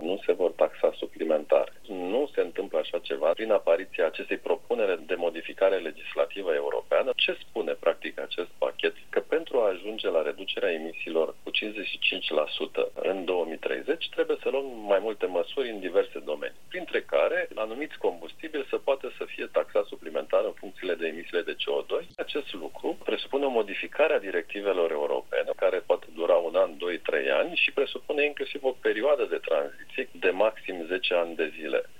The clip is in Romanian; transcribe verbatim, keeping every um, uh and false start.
nu se vor taxa suplimentar. Nu se întâmplă așa ceva prin apariția acestei propuneri de modificare legislativă europeană. Ce spune practic acest pachet? Că pentru a ajunge la reducerea emisiilor cu cincizeci și cinci la sută în două mii treizeci trebuie să luăm mai multe măsuri în diverse domenii, printre care anumiți combustibili să poată să fie taxați suplimentar în funcție de emisiile de C O doi. Acest lucru presupune o modificare a directivelor europene, care poate dura un an, doi, trei ani și presupune inclusiv o perioadă de tranziție de maxim zece ani de zile.